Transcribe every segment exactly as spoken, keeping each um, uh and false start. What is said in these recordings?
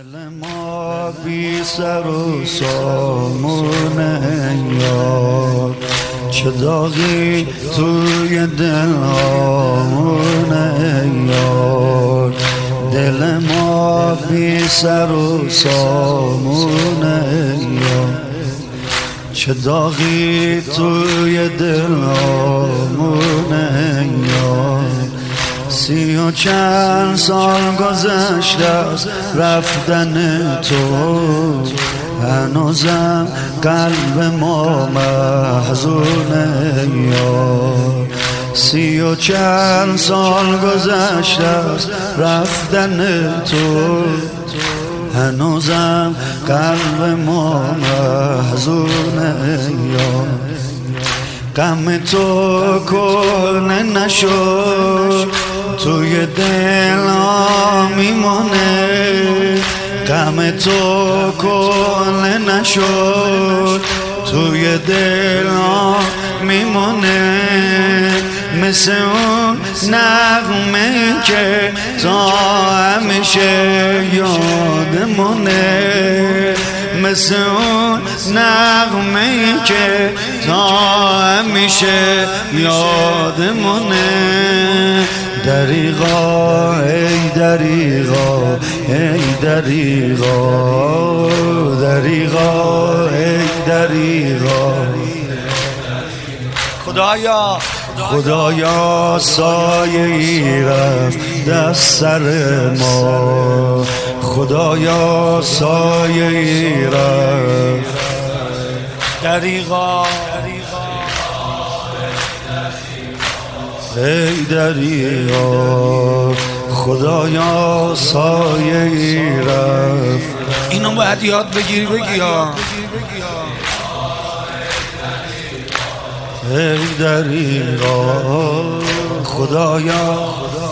دل ما بی سر و سامونه یار، چه داغی توی دل هامونه یار. دل ما بی سر و سامونه یار، چه داغی توی دل هامونه یار. سی و چند سال گذشته از رفتن تو، هنوزم قلب ما محزونه یار. سی و چند سال گذشته از رفتن تو، هنوزم قلب ما محزونه یار. غم تو کهنه نشد، توی دل ها میمونه. غم تو کهنه نشد، توی دل ها میمونه. مثل اون نغمه که تا همیشه یادمونه. مثل اون نغمه که تا همیشه یادمونه. دریغا ای دریغا ای دریغا، دریغا ای دریغا. خدایا خدایا سایه ای رفت دست سر ما، خدایا سایه ای رفت. دریغا ای دریغا، خدایا سایه ای رفت. اینو باید یاد بگیری بگی ها. ای دریغا، خدایا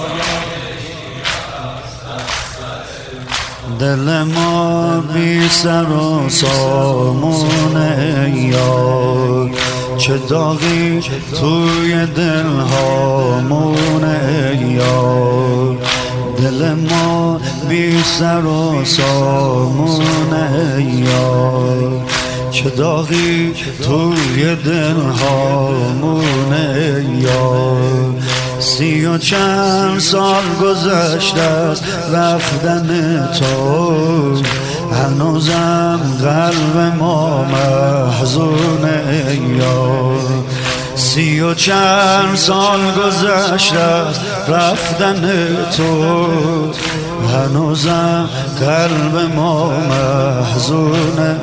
دل ما بی سر و سامونه یار، چه داغی توی دل هامونه یار. دل ما بی سر و سامونه یار، چه داغی توی دل هامونه یار. سی و چند سال گذشته از رفتن تو، هنوزم قلب ما محزونه یار. سی و چند سال گذشته از رفتن تو، هنوزم قلب ما محزونه.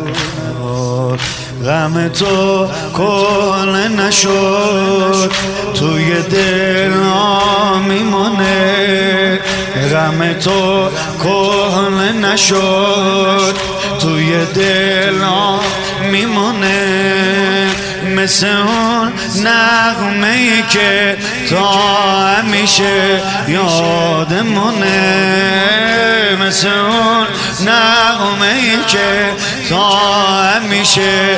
غم تو کهنه نشد، توی دل ها میمونه. غم تو کهنه نشد، توی دل ها میمونه. مثل اون نغمه ای که تا همیشه یادمونه. مثل اون نغمه ای که تا همیشه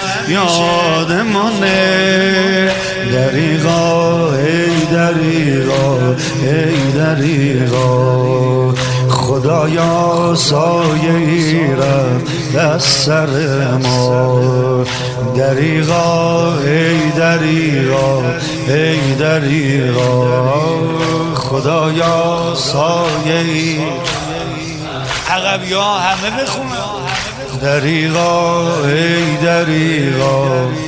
یادمونه. دریغا ای دریغا ای دریغا، خدایا سایه ای رفت دست سر ما. دریغا ای دریغا ای دریغا، خدایا سایه ای. عقبی ها همه بخونن. دریغا ای دریغا،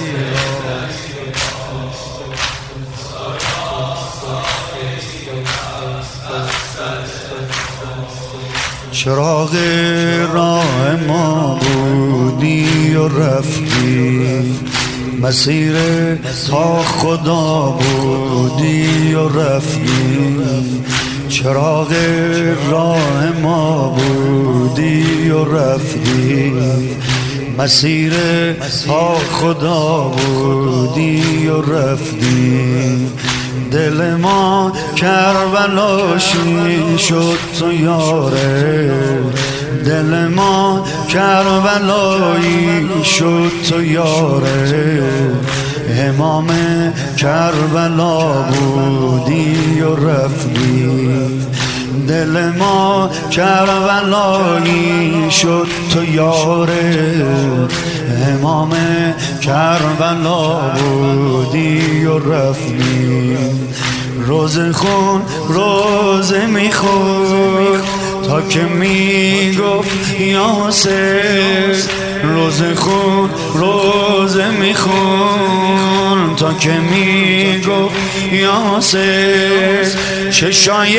چراغ راه ما بودی و رفتی، مسیر تا خدا بودی و رفتی. چراغ راه ما بودی و رفتی، مسیر تا خدا بودی و رفتی. دل ما کربلاشی شد تو یاره، دل ما کربلایی شد تو یاره. امام کربلا بودی و رفتی، دل ما کربلایی شد تو یار امام کربلا بودی و رفتی روز خون روز میخون تا که میگفت یا حسین روز خون روز میخون تا که میگفت یا حسین چشای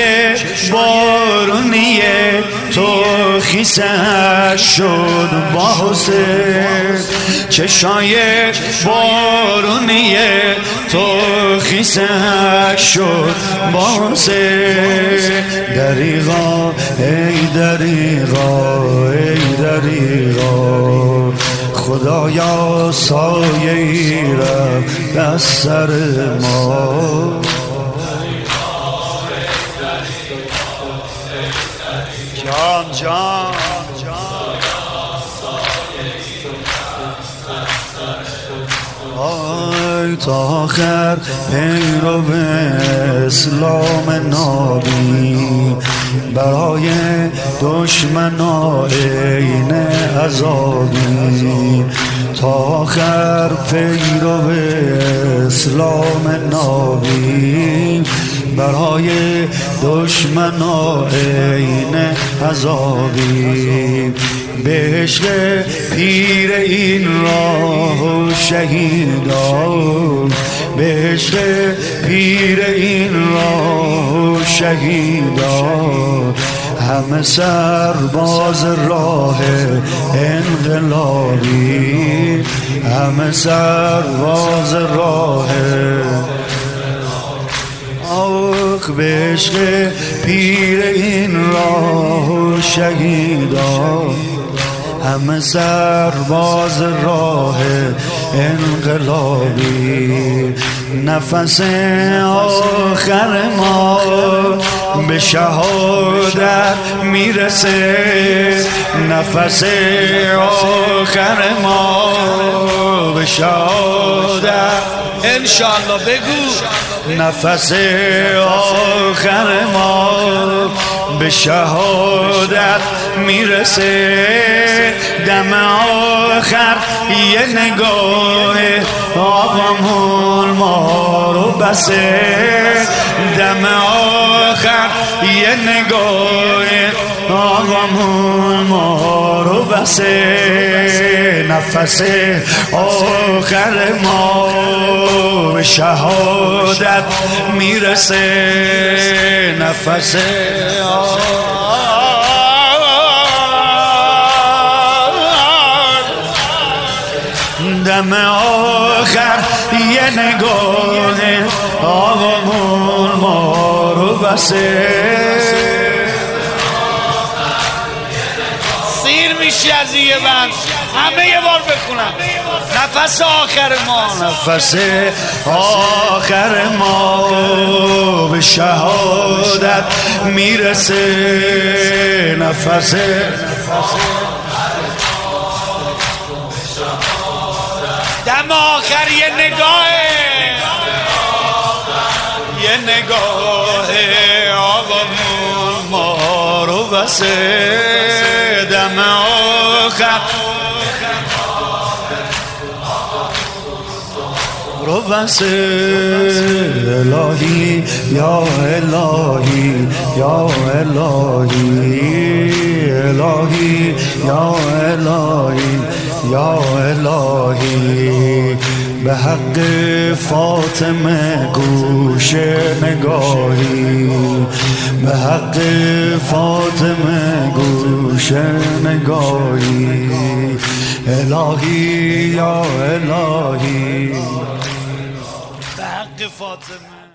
بارونیه تو خیسه شد با حسین چشای بارونیه تو خیسه شد با حسین دریغا ای دریغا ای دریغا خدایا سایه ای رفت از سر ما جان جان آی تا آخر پیرو اسلام نبی برای دشمنان این عذابی تا آخر پیرو اسلام نبی برای دشمنان این عذابی به عشق پیر این راه شهیدان به عشق پیر این راه شهیدان همه سرباز راه انقلابی همه سرباز راه آخ به عشق پیر این راه شهیدان همه سرباز راه انقلابی نفس آخر ما به شهادت میرسه نفس آخر ما به شهادت انشالله بگو نفس آخر ما به شهادت میرسه دم آخر یه نگاه آقامون ما رو بسه دم آخر یه نگاه آقامون ما رو بسه نفس آخر ما به شهادت میرسه نفس دم آخر یه نگاه آقامون ما رو بسه سیر میشی از یه بند همه یه بار بخونم نفس آخر ما نفس آخر ما به شهادت میرسه نفس دم آخر یه نگاه یه نگاه آقامون ما رو بسه دم آخر رو بسه الهی یا الهی یا الهی الهی یا الهی یا الهی به حق فاطمه گوش نگاهی به حق فاطمه گوش نگاهی الهی یا الهی به حق فاطمه